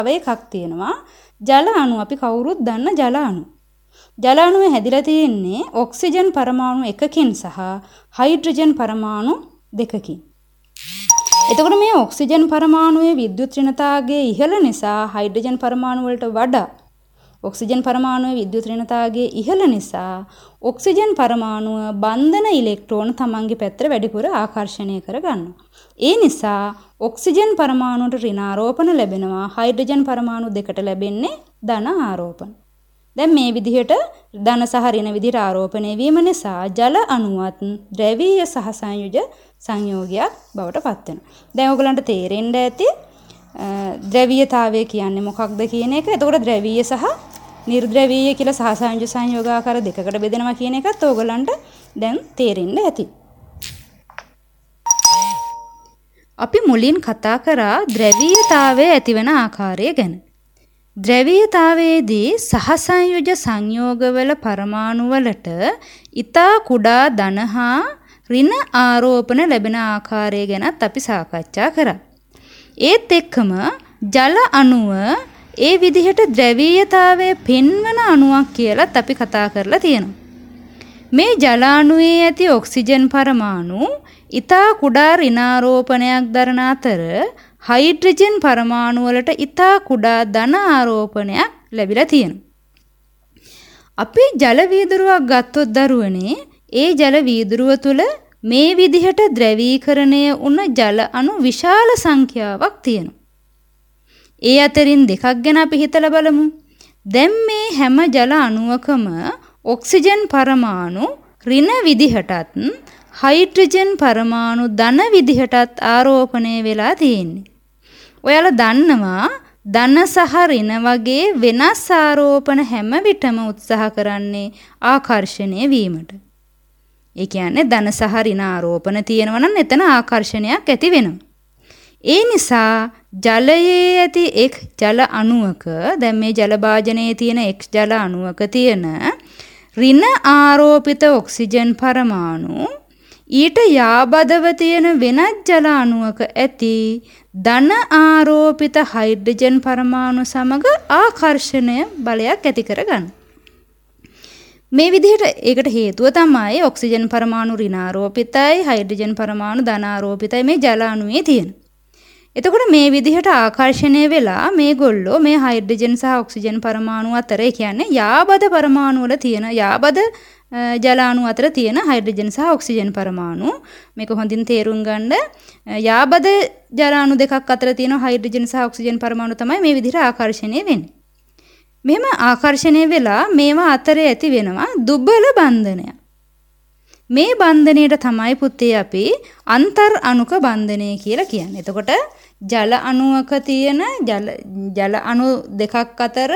එකක් තියෙනවා. ජල අණු අපි කවුරුත් දන්න ජල අණු. ජල අණුවේ හැදිලා තියෙන්නේ ඔක්සිජන් පරමාණු එකකින් සහ හයිඩ්‍රජන් පරමාණු දෙකකින්. එතකොට මේ ඔක්සිජන් පරමාණුවේ විද්‍යුත් ඍණතාවයේ ඉහළ නිසා හයිඩ්‍රජන් පරමාණු වලට වඩා ඔක්සිජන් පරමාණුවේ විද්‍යුත් ඍණතාවයේ ඉහළ නිසා ඔක්සිජන් පරමාණුව බන්ධන ඉලෙක්ට්‍රෝන තමන්ගේ පැත්තට වැඩිපුර ආකර්ෂණය කරගන්නවා. ඒ නිසා ඔක්සිජන් පරමාණුවට ඍණාරෝපණ ලැබෙනවා. හයිඩ්‍රජන් පරමාණු දෙකට ලැබෙන්නේ ධන ආරෝපණ. දැන් මේ විදිහට ධන සහ ඍණ විදිහට ආරෝපණය වීම නිසා ජල අණුවත් ද්‍රවීය සහ සංයුජ සංයෝගයක් බවට පත් වෙනවා. දැන් ඔයගලන්ට තේරෙන්න ඇති ද්‍රවීයතාවය කියන්නේ මොකක්ද කියන එක. එතකොට ද්‍රවීය සහ නිර්ද්‍රවීය කියලා සහ සංයුජ සංයෝගාකාර දෙකකට බෙදෙනවා කියන එකත් ඔයගලන්ට දැන් තේරෙන්න ඇති. අපි මුලින් කතා කරා ද්‍රවීයතාවය ඇතිවන ආකාරය ගැන. ද්‍රවීයතාවයේදී සහසංයුජ සංයෝගවල පරමාණු වලට ඊතා කුඩා ධන හා ඍණ ආරෝපණ ලැබෙන ආකාරය ගැනත් අපි සාකච්ඡා කරා. ඒත් එක්කම ජල අණුව ඒ විදිහට ද්‍රවීයතාවයේ පෙන්වන අණුවක් කියලාත් අපි කතා කරලා තියෙනවා. මේ ජල අණුවේ ඇති ඔක්සිජන් පරමාණු ඊතා කුඩා ඍණාරෝපණයක් දරන අතර හයිඩ්‍රජන් පරමාණු වලට ඊතා කුඩා ධන ආරෝපණයක් ලැබිලා තියෙනවා. අපි ජල වීදුරුවක් ගත්තොත් දරුවනේ ඒ ජල වීදුරුව තුල මේ විදිහට ද්‍රවීකරණය වුණ ජල අණු විශාල සංඛ්‍යාවක් තියෙනවා. ඒ අතරින් දෙකක් ගැන අපි හිතලා බලමු. දැන් මේ හැම ජල අණුවකම ඔක්සිජන් පරමාණු ඍණ විදිහටත් හයිඩ්‍රජන් පරමාණු ධන විදිහටත් ආරෝපණය වෙලා තියෙන්නේ. ඔයාලා දන්නවා ධන සහ ඍණ වගේ වෙනස් ආරෝපණ හැම විටම උත්සාහ කරන්නේ ආකර්ෂණය වීමට. ඒ කියන්නේ ධන සහ ඍණ ආරෝපණ තියෙනවා නම් එතන ආකර්ෂණයක් ඇති වෙනවා. ඒ නිසා ජලයේ ඇති එක් ජල අණුවක දැන් මේ ජල භාජනයේ තියෙන එක් ජල අණුවක තියෙන ඍණ ආරෝපිත ඔක්සිජන් පරමාණු ඊට යාබදව තියෙන වෙනත් ජල අණුවක ඇති ධන ආරෝපිත හයිඩ්‍රජන් පරමාණු සමග ආකර්ෂණය බලයක් ඇති කරගන්න. මේ විදිහට ඒකට හේතුව තමයි ඔක්සිජන් පරමාණු ඍණාරෝපිතයි හයිඩ්‍රජන් පරමාණු ධනාරෝපිතයි මේ ජල අණුවේ තියෙන. එතකොට මේ විදිහට ආකර්ෂණය වෙලා මේගොල්ලෝ මේ හයිඩ්‍රජන් සහ ඔක්සිජන් පරමාණු අතර ඒ කියන්නේ යාබද පරමාණු වල තියෙන යාබද ජල අණු අතර තියෙන හයිඩ්‍රජන් සහ ඔක්සිජන් පරමාණු මේක හොඳින් තේරුම් ගන්න. යාබද ජල අණු දෙකක් අතර තියෙන හයිඩ්‍රජන් සහ ඔක්සිජන් පරමාණු තමයි මේ විදිහට ආකර්ෂණය වෙන්නේ. මෙහෙම ආකර්ෂණය වෙලා මේවා අතරේ ඇති වෙනවා දුබල බන්ධනයක්. මේ බන්ධනයට තමයි පුතේ අපි අන්තර් අණුක බන්ධනය කියලා කියන්නේ. එතකොට ජල අණුවක තියෙන ජල අණු දෙකක් අතර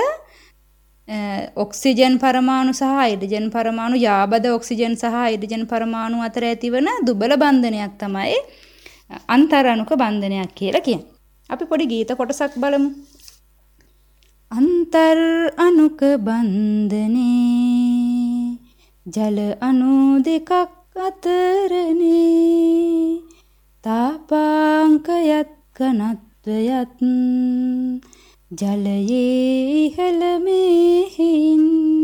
ඔක්සිජන් පරමාණු සහ හයිඩ්‍රජන් පරමාණු යාබද ඔක්සිජන් සහ හයිඩ්‍රජන් පරමාණු අතර ඇතිවන දුබල බන්ධනයක් තමයි අන්තර් අණුක බන්ධනයක් කියලා කියන්නේ. අපි පොඩි ගීත කොටසක් බලමු. අන්තර් අණුක බන්ධනේ ජල අණු දෙකක් අතරනේ තාපාංකයත් ඝනත්වයත් ජලයේ ඉහළ මෙහින්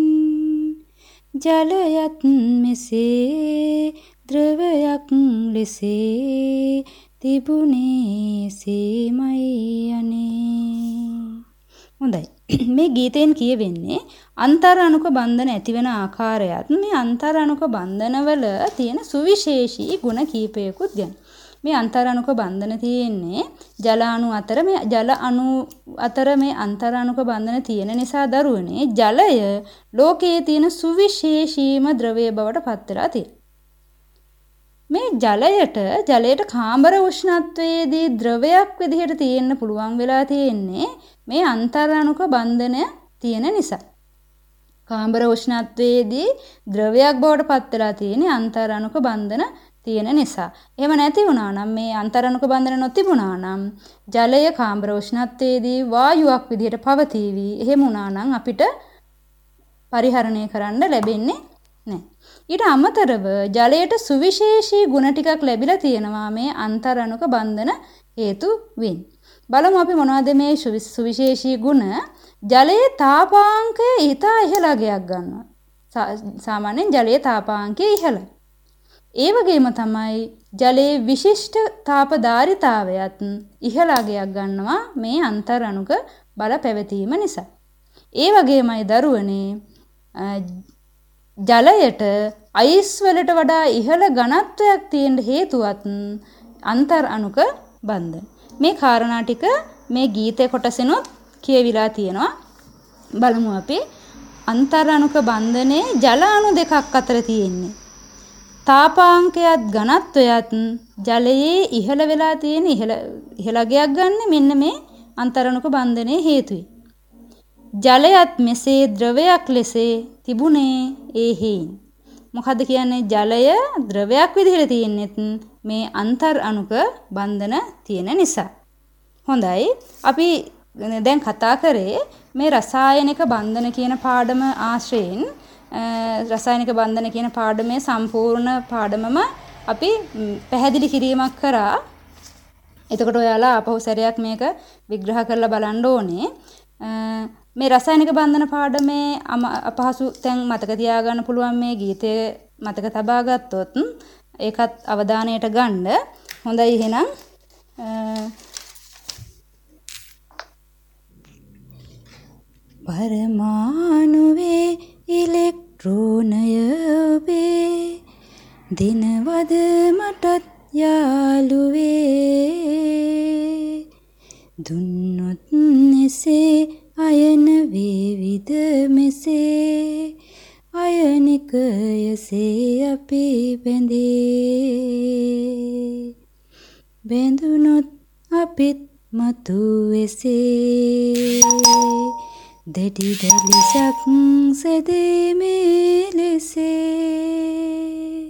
ජලයත් මෙසේ ද්‍රවයක් ලෙසේ තිබුණේ සීමයි අනේ. හොඳයි. මේ ගීතයෙන් කියවෙන්නේ අන්තර් අණුක බන්ධන ඇතිවන ආකාරයත් මේ අන්තර් අණුක බන්ධනවල තියෙන සුවිශේෂී ගුණ කීපයකුත් ගැන. මේ අන්තර් අණුක බන්ධන තියෙන්නේ ජල අණු අතර මේ ජල අණු අතර මේ අන්තර් අණුක බන්ධන තියෙන නිසා දරුවනේ ජලය ලෝකයේ තියෙන සුවිශේෂීම ද්‍රවය බවට පත් වෙලා තියෙනවා. මේ ජලයට කාම්බර උෂ්ණත්වයේදී ද්‍රවයක් විදිහට තියෙන්න පුළුවන් වෙලා තියෙන්නේ මේ අන්තර් අණුක බන්ධනය තියෙන නිසා. කාම්බර උෂ්ණත්වයේදී ද්‍රවයක් බවට පත් වෙලා තියෙන්නේ අන්තර් අණුක බන්ධන තියෙන නිසා. එහෙම නැති වුණා නම් මේ අන්තර් අණුක බන්ධන නොතිබුණා නම් ජලය කාම්බර උෂ්ණත්වයේදී වායුවක් විදිහට පවතිවි. එහෙම වුණා නම් අපිට පරිහරණය කරන්න ලැබෙන්නේ නැහැ. ඊට අමතරව ජලයට සුවිශේෂී ගුණ ටිකක් ලැබිලා තියෙනවා මේ අන්තර් අණුක බන්ධන හේතු වෙන්නේ. බලමු අපි මොනවද මේ සුවිශේෂී ගුණ. ජලයේ තාපාංකය ඉතා ඉහළ අගයක් ගන්නවා. සාමාන්‍යයෙන් ජලයේ තාපාංකය ඉහළ. ඒ වගේම තමයි ජලයේ විශිෂ්ට තාපධාරිතාවයත් ඉහළ අගයක් ගන්නවා මේ අන්තර්අණුක බල පැවතීම නිසා. ඒ වගේමයි දරුවනේ ජලයට අයිස් වලට වඩා ඉහළ ඝනත්වයක් තියෙන හේතුවත් අන්තර්අණුක බන්ධන. මේ කාරණා ටික මේ ගීතේ කොටසෙනොත් කියවිලා තියෙනවා. බලමු අපි අන්තර්අණුක බන්ධනයේ ජල අණු දෙකක් අතර තියෙන්නේ. තාපාංකයත් ඝනත්වයත් ජලයේ ඉහළ වෙලා තියෙන ඉහළගයක් ගන්න මෙන්න මේ අන්තර්අණුක බන්ධනයේ හේතුයි. ජලයත් මෙසේ ද්‍රවයක් ලෙස තිබුණේ ඒ හේයින්. මොකද කියන්නේ ජලය ද්‍රවයක් විදිහට තියෙන්නේත් මේ අන්තර්අණුක බන්ධන තියෙන නිසා. හොඳයි. අපි දැන් කතා කරේ මේ රසායනික බන්ධන කියන පාඩම ආශ්‍රයෙන් රසායනික බන්ධන කියන පාඩමේ සම්පූර්ණ පාඩමම අපි පැහැදිලි කිරීමක් කරා. එතකොට ඔයාලා ආපහු සැරයක් මේක විග්‍රහ කරලා බලන්න ඕනේ. මේ රසායනික බන්ධන පාඩමේ අපහසු තැන් මතක තියාගන්න පුළුවන් මේ ගීතය මතක තබා ගත්තොත් ඒකත් අවධානයට ගන්න. හොඳයි එහෙනම් පරමාණුවේ ඉලෙක්ට්‍රෝනය ඔබේ දිනවද මටත් යාළුවේ දුන්නොත් එසේ අයන වේවිද මෙසේ අයනිකයසේ අපි බැඳේ බැඳුනොත් අපිත් මතු එසේ දැඩි දැලිසක් සැදීමේ ලෙසේ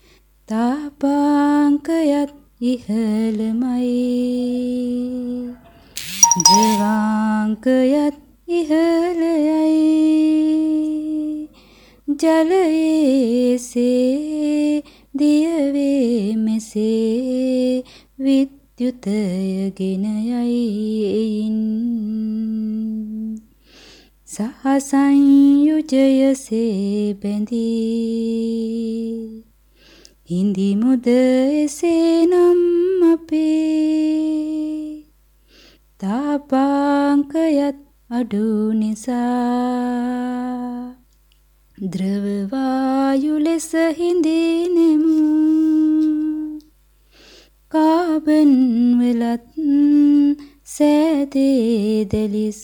තාපාංකයත් ඉහළමයි ද්‍රවාංකයත් ඉහළයයි ජලයේසේ දියවේ මෙසේ විද්‍යුතය ගෙන යයින් සහ සංයුජයසේ බැඳී හිඳි මුද එසේ නම් අපේ තාපාංකයත් අඩු නිසා ද්‍රව වායු ලෙස හිඳිනෙමු කාබන් වලත් සෑදේ දෙලිස්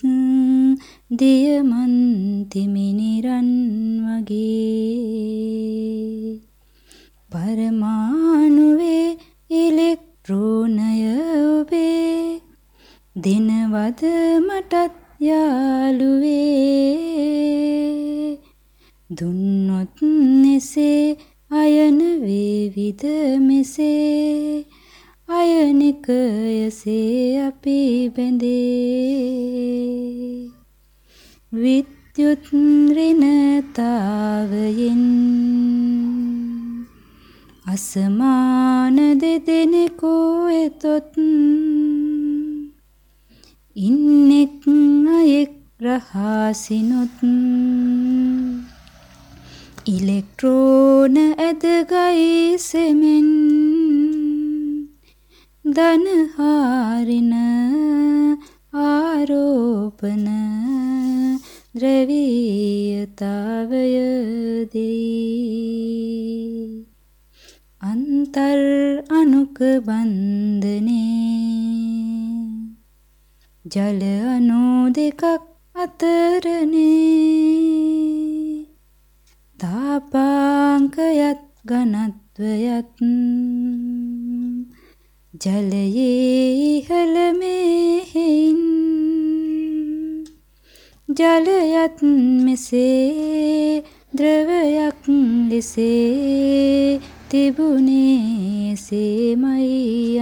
දියමන්ති මිනිරන් වගේ පරමාණුවේ ඉලෙක්ට්‍රෝනය ඔබේ දිනවද මටත් යාළුවේ දුන්නොත් එසේ අයන වේවිද මෙසේ අයනිකයසේ අපි බැඳේ විද්‍යුත් ඍණතාවයෙන් අසමාන දෙදෙනෙකු එතොත් ඉන්නෙක් අයෙක් රහසිනොත් ඉලෙක්ට්‍රෝන ඇදගයි සෙමෙන් ධන හාරින ආරෝපන ද්‍රවීයතාවය දෙයි අන්තර් අණුක බන්ධනේ ජල අණු දෙකක් අතරනේ තාපාංකයත් ඝනත්වයත් ජලයේ ඉහළ මෙහෙයින් ජලයත් මෙසේ ද්‍රවයක් ලෙසේ තිබුණේ සේමයි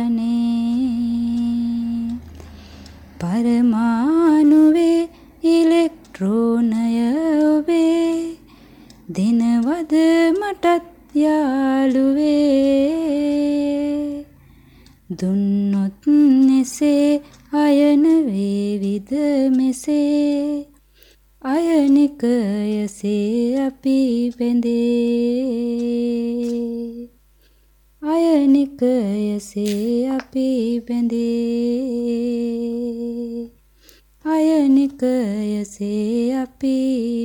අනේ පරමාණුවේ ඉලෙක්ට්‍රෝනය ඔබේ දිනවද මටත් යාළුවේ දුන්නොත් එසේ අයන අයනිකයසේ අපි බැඳේ අයනිකයසේ අපි බැඳේ අයනිකයසේ අපි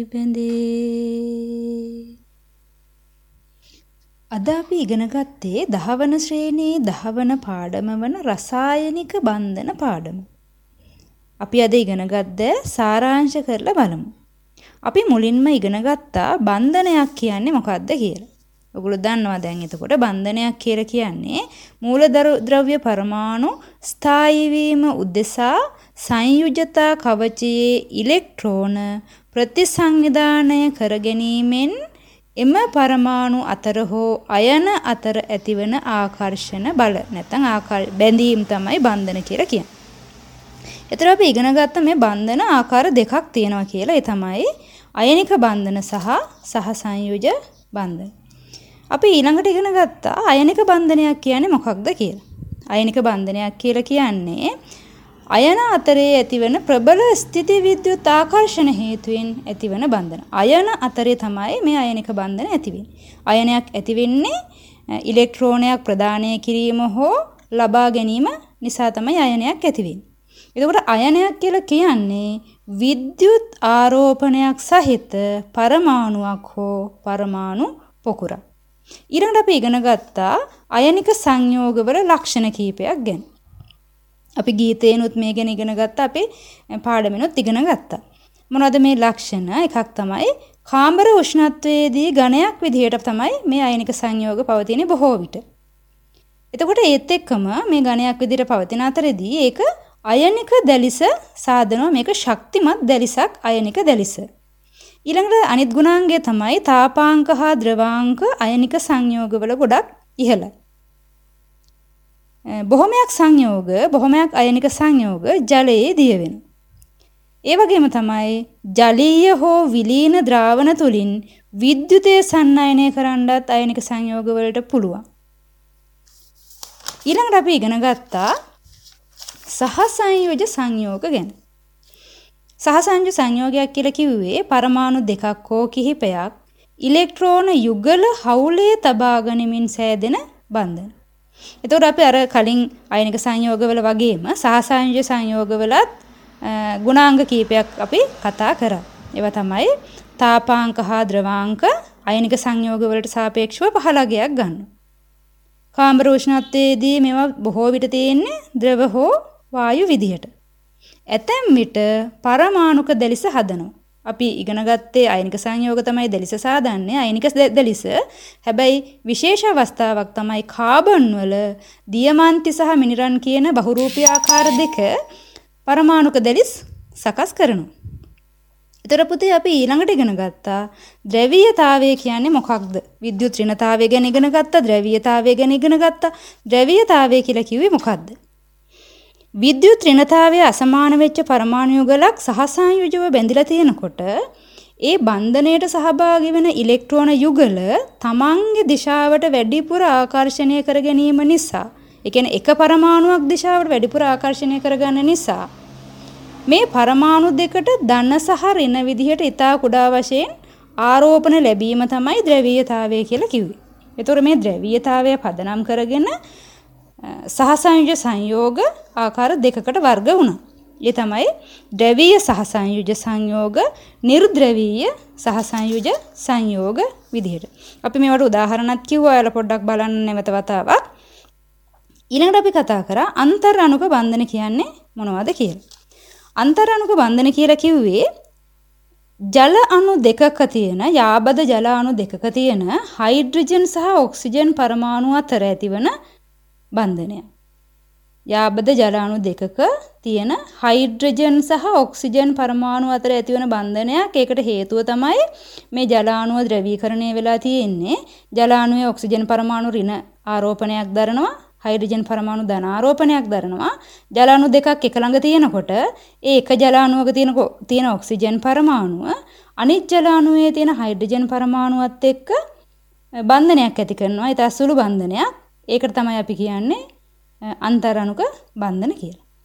බැඳේ. අද අපි ඉගෙන ගත්තේ 10 වන ශ්‍රේණියේ 10 වන පාඩම වන රසායනික බන්ධන පාඩම. අපි අද ඉගෙන ගත්ත සාරාංශ කරලා බලමු. අපි මුලින්ම ඉගෙන ගත්තා බන්ධනයක් කියන්නේ මොකක්ද කියලා. ඔයගොල්ලෝ දන්නවා දැන් එතකොට බන්ධනයක් කියලා කියන්නේ මූලද්‍රව්‍ය පරමාණු ස්ථායී වීම උදෙසා සංයුජතා කවචයේ ඉලෙක්ට්‍රෝන ප්‍රතිසංවිධානය කර ගැනීමෙන් එම පරමාණු අතර හෝ අයන අතර ඇතිවන ආකර්ෂණ බල නැත්නම් බැඳීම් තමයි බන්ධන කියලා කියන්නේ. ඒතර අපි ඉගෙන ගත්ත මේ බන්ධන ආකාර දෙකක් තියෙනවා කියලා. ඒ තමයි අයනික බන්ධන සහ සහසංයෝජ බන්ධන. අපි ඊළඟට ඉගෙන ගත්තා අයනික බන්ධනයක් කියන්නේ මොකක්ද කියලා. අයනික බන්ධනයක් කියලා කියන්නේ අයන අතරේ ඇතිවන ප්‍රබල ස්ථිති විද්‍යුත් ආකර්ෂණ හේතුවෙන් ඇතිවන බන්ධන. අයන අතරේ තමයි මේ අයනික බන්ධන ඇති වෙන්නේ. අයනයක් ඇති වෙන්නේ ඉලෙක්ට්‍රෝනයක් ප්‍රදානය කිරීම හෝ ලබා ගැනීම නිසා තමයි අයනයක් ඇති වෙන්නේ. එතකොට අයනයක් කියලා කියන්නේ විද්‍යුත් ආරෝපණයක් සහිත පරමාණුවක් හෝ පරමාණු පොකුරක්. ඊළඟට අපි ඉගෙන ගත්තා අයනික සංයෝගවල ලක්ෂණ කීපයක් ගැන. අපි ගීතේනොත් මේ ගැන ඉගෙන ගත්තා. අපි පාඩමෙනොත් ඉගෙන ගත්තා. මොනවද මේ ලක්ෂණ? එකක් තමයි කාමර උෂ්ණත්වයේදී ඝනයක් විදිහට තමයි මේ අයනික සංයෝග පවතින්නේ බොහෝ විට. එතකොට ඒත් එක්කම මේ ඝනයක් විදිහට පවතින අතරේදී ඒක අයනික දැලිස සාදනවා. මේක ශක්තිමත් දැලිසක් අයනික දැලිස. ඊළඟට අනිත් ගුණාංගය තමයි තාපාංක හා ද්‍රවාංක අයනික සංයෝගවල ගොඩක් ඉහළයි. බොහොමයක් අයනික සංයෝග ජලයේ දිය වෙනවා. ඒ වගේම තමයි ජලීය හෝ විලීන ද්‍රාවණ තුලින් විද්‍යුතය සන්නායනය කරන්නත් අයනික සංයෝග වලට පුළුවන්. ඊළඟට අපි ඉගෙන ගත්තා සහසංයෝජ සංයෝග ගැන. සහසංයෝජ සංයෝගයක් කියලා කිව්වේ පරමාණු දෙකක් හෝ කිහිපයක් ඉලෙක්ට්‍රෝන යුගල හවුලේ තබා ගනිමින් සෑදෙන බන්ධන. එතකොට අපි අර කලින් අයනික සංයෝගවල වගේම සහසංයෝජ සංයෝගවලත් ගුණාංග කීපයක් අපි කතා කරා. ඒවා තමයි තාපාංක හා ද්‍රවාංක අයනික සංයෝගවලට සාපේක්ෂව 15ක් ගන්නවා. කාමර උෂ්ණත්වයේදී මේවා බොහෝ විට තියෙන්නේ ද්‍රව හෝ වායු විදිහට. ඇතැම් විට පරමාණුක දැලිස හදනවා. අපි ඉගෙන ගත්තේ අයනික සංයෝග තමයි දැලිස සාදන්නේ අයනික දැලිස. හැබැයි විශේෂ අවස්ථාවක් තමයි කාබන් වල දියමන්ති සහ මිනිරන් කියන බහුරූපී ආකාර දෙක පරමාණුක දැලිස් සකස් කරනවා. ඊතර පුතේ අපි ඊළඟට ඉගෙන ගත්තා ද්‍රවීයතාවය කියන්නේ මොකක්ද? විද්‍යුත් ඍණතාවය ගැන ඉගෙන ගත්තා, ද්‍රවීයතාවය ගැන ඉගෙන ගත්තා. ද්‍රවීයතාවය කියලා කිව්වේ මොකක්ද? විද්‍යුත් ඍණතාවය අසමාන වෙච්ච පරමාණු යුගලක් සහසංයෝජව බැඳිලා තියෙනකොට ඒ බන්ධනයට සහභාගී වෙන ඉලෙක්ට්‍රෝන යුගල තමන්ගේ දිශාවට වැඩිපුර ආකර්ෂණය කර ගැනීම නිසා, ඒ කියන්නේ එක පරමාණුවක් දිශාවට වැඩිපුර ආකර්ෂණය කරගන්න නිසා මේ පරමාණු දෙකට ධන සහ ඍණ විදිහට ඊටා කුඩා වශයෙන් ආරෝපණ ලැබීම තමයි ද්‍රවීයතාවය කියලා කිව්වේ. ඒතකොට මේ ද්‍රවීයතාවය පදනම් කරගෙන සහසංයෝජ සංයෝග ආකාර දෙකකට වර්ග වුණා. ඒ තමයි ද්‍රවීය සහසංයෝජ සංයෝග, නිර්ද්‍රවීය සහසංයෝජ සංයෝග විදිහට. අපි මේවට උදාහරණයක් කිව්වා. ඔයාලා පොඩ්ඩක් බලන්න නැවත වතාවක්. ඊළඟට අපි කතා කරා අන්තර් අණුක බන්ධන කියන්නේ මොනවද කියලා. අන්තර් අණුක බන්ධන කියලා කිව්වේ ජල අණු දෙකක තියෙන යාබද ජල අණු දෙකක තියෙන හයිඩ්‍රජන් සහ ඔක්සිජන් පරමාණු අතර ඇතිවන බන්ධනය. යාබද ජල අණු දෙකක තියෙන හයිඩ්‍රජන් සහ ඔක්සිජන් පරමාණු අතර ඇතිවන බන්ධනයක්. ඒකට හේතුව තමයි මේ ජල අණුව ද්‍රවීකරණය වෙලා තියෙන්නේ. ජල අණුවේ ඔක්සිජන් පරමාණු ඍණ ආරෝපණයක් දරනවා, හයිඩ්‍රජන් පරමාණු ධන ආරෝපණයක් දරනවා. ජල අණු දෙකක් එක ළඟ තියෙනකොට ඒ එක ජල අණුවක තියෙන ඔක්සිජන් පරමාණුව අනිත් ජල අණුවේ තියෙන හයිඩ්‍රජන් පරමාණුවත් එක්ක බන්ධනයක් ඇති කරනවා. ඒ සුළු බන්ධනයක්. ඒකට තමයි අපි කියන්නේ අන්තර් අණුක බන්ධන කියලා.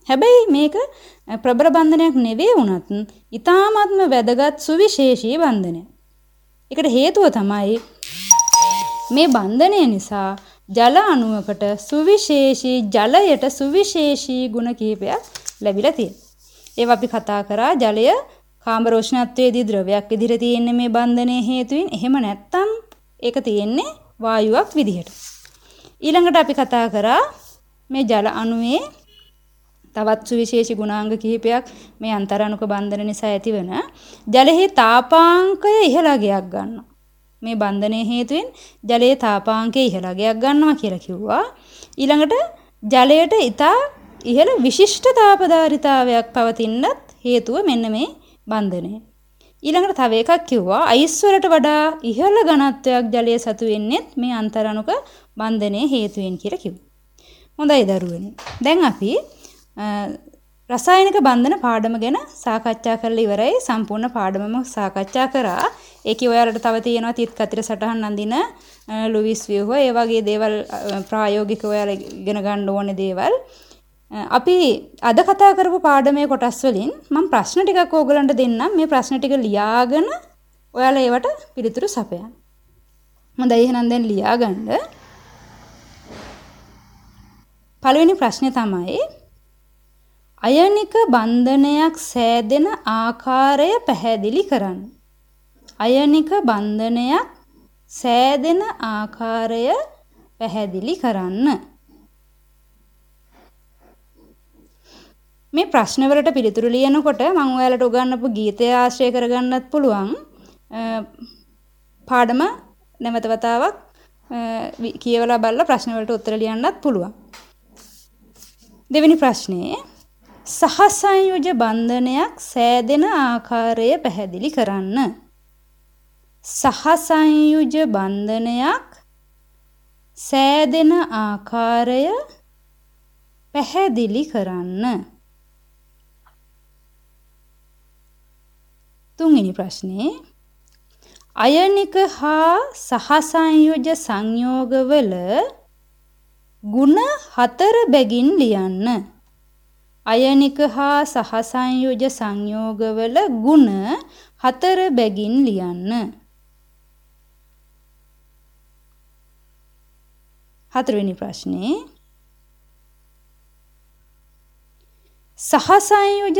හැබැයි මේක ප්‍රබල බන්ධනයක් නෙවෙයි වුණත් ඊ타ත්ම වැදගත් සුවිශේෂී බන්ධනයක්. ඒකට හේතුව තමයි මේ බන්ධනය නිසා ජල අණුවකට සුවිශේෂී ජලයට සුවිශේෂී ගුණ කිහිපයක් ලැබිලා තියෙනවා. ඒවා අපි කතා කරා ජලය කාම්බර උෂ්ණත්වයේදී ද්‍රවයක් විදිහට තියෙන්නේ මේ බන්ධනයේ හේතුවෙන්. එහෙම නැත්නම් ඒක තියෙන්නේ වායුවක් විදිහට. ඊළඟට අපි කතා කරා මේ ජල අණුවේ තවත් සුවිශේෂී ගුණාංග කිහිපයක් මේ අන්තරාණුක බන්ධන නිසා ඇතිවන ජලයේ තාපාංකය ඉහළගයක් ගන්නවා. මේ බන්ධනයේ හේතුවෙන් ජලයේ තාපාංකය ඉහළගයක් ගන්නවා කියලා කිව්වා. ඊළඟට ජලයට ඉතා ඉහළ විශිෂ්ට තාපධාරිතාවයක් පවතින්නත් හේතුව මෙන්න මේ බන්ධනය. ඊළඟට තව එකක් කිව්වා අයිස් වලට වඩා ඉහළ ඝනත්වයක් ජලයේ සතු වෙන්නේත් මේ අන්තරාණුක බන්ධනයේ හේතුවෙන් කියලා කිව්වා. හොඳයි දරුවනේ. දැන් අපි රසායනික බන්ධන පාඩම ගැන සාකච්ඡා කරලා ඉවරයි. සම්පූර්ණ පාඩමම සාකච්ඡා කරා. ඒකේ ඔයාලට තව තියෙනවා තිත් කතර සටහන් අඳින ලුයිස් ව්‍යුහ ඒ වගේ දේවල් ප්‍රායෝගිකව ඔයාලා ඉගෙන ගන්න ඕනේ දේවල්. අපි අද කතා කරපු පාඩමේ කොටස් වලින් මම ප්‍රශ්න ටිකක් ඕගලන්ට දෙන්නම්. මේ ප්‍රශ්න ටික ලියාගෙන ඔයාලා ඒවට පිළිතුරු සපයන්න. හොඳයි එහෙනම් දැන් ලියාගන්න. පළවෙනි ප්‍රශ්නේ තමයි අයනික බන්ධනයක් සෑදෙන ආකාරය පැහැදිලි කරන්න. අයනික බන්ධනයක් සෑදෙන ආකාරය පැහැදිලි කරන්න. මේ ප්‍රශ්න වලට පිළිතුරු ලියනකොට මම ඔයාලට උගන්වපු ගීතය ආශ්‍රය කරගන්නත් පුළුවන්. පාඩම නැවත වතාවක් කියවලා බලලා ප්‍රශ්න වලට උත්තර ලියන්නත් පුළුවන්. දෙවෙනි ප්‍රශ්නේ සහසංයෝජ බන්ධනයක් සෑදෙන ආකාරය පැහැදිලි කරන්න. සහසංයෝජ බන්ධනයක් සෑදෙන ආකාරය පැහැදිලි කරන්න. තුන්වෙනි ප්‍රශ්නේ අයනික හා සහසංයෝජ සංයෝගවල ගුණ 4 බැගින් ලියන්න. අයනික හා සහසංයෝජ සංයෝගවල ගුණ 4 බැගින් ලියන්න. හතරවෙනි ප්‍රශ්නේ සහසංයෝජ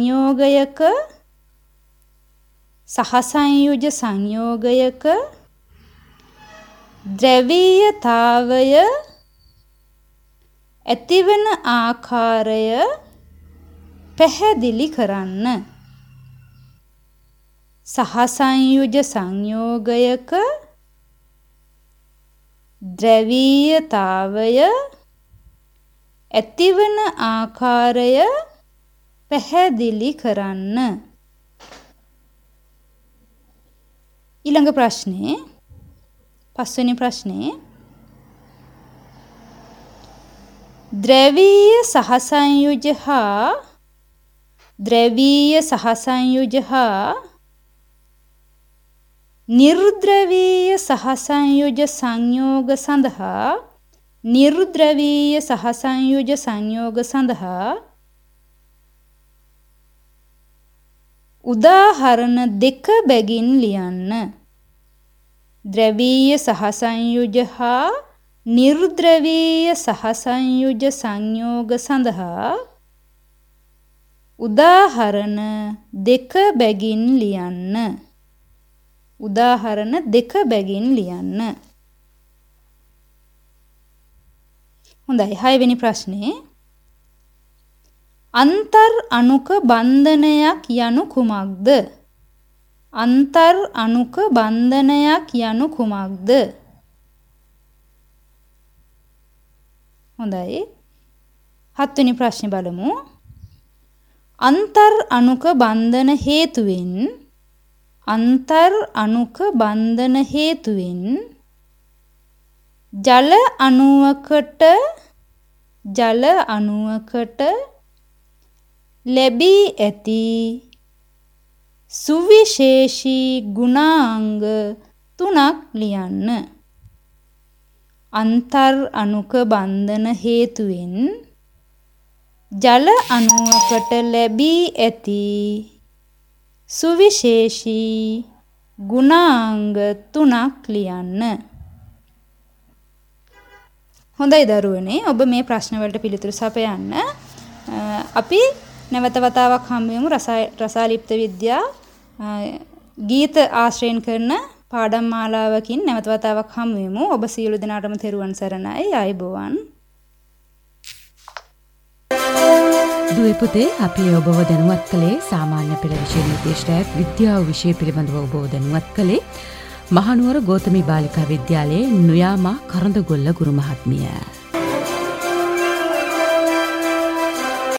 සංයෝගයක ද්‍රවීයතාවය ඇතිවන ආකාරය පැහැදිලි කරන්න. සහසංයෝජ සංයෝගයක ද්‍රවීයතාවය ඇතිවන ආකාරය පැහැදිලි කරන්න. ඊළඟ ප්‍රශ්නේ පස්වෙනි ප්‍රශ්නේ ද්‍රවීය සහසංයෝජ හා නිර්ද්‍රවීය සහසංයෝජ සංයෝග සඳහා උදාහරණ 2 බැගින් ලියන්න. ද්‍රවීය සහසංයෝජ හා නිර්ද්‍රවීය සහසංයෝජ සංයෝග සඳහා උදාහරණ 2 බැගින් ලියන්න. උදාහරණ 2 බැගින් ලියන්න. හොඳයි 6 වෙනි ප්‍රශ්නේ අන්තර් අණුක බන්ධනයක් යනු කුමක්ද? අන්තර් අණුක බන්ධනයක් යනු කුමක්ද? හොඳයි 7 වෙනි ප්‍රශ්නේ බලමු. අන්තර් අණුක බන්ධන හේතුවෙන් ජල අණුවකට ලැබී ඇති සුවිශේෂී ගුණාංග 3ක් ලියන්න. අන්තර් අණුක බන්ධන හේතුවෙන් ජල අණුවකට ලැබී ඇති සුවිශේෂී ගුණාංග 3ක් ලියන්න. හොඳයි දරුවනේ, ඔබ මේ ප්‍රශ්න වලට පිළිතුරු සපයන්න. අපි නැවත වතාවක් හමු වෙමු රසාලිප්ත විද්‍යා ගීත ආශ්‍රයෙන් කරන පාඩම් මාලාවකින් නැවත වතාවක් හමු වෙමු. ඔබ සියලු දෙනාටම තෙරුවන් සරණයි. ආයුබෝවන්. දුවේ පුතේ, අපි ඔබව දැනුවත් කළේ සාමාන්‍ය පෙළ විෂය නිර්දේශකයාක් විද්‍යාව විෂය පිළිබඳව ඔබව දැනුවත් කළේ මහනුවර ගෞතමී බාලිකා විද්‍යාලයේ නුයාමා කරඳගොල්ල ගුරු මහත්මිය.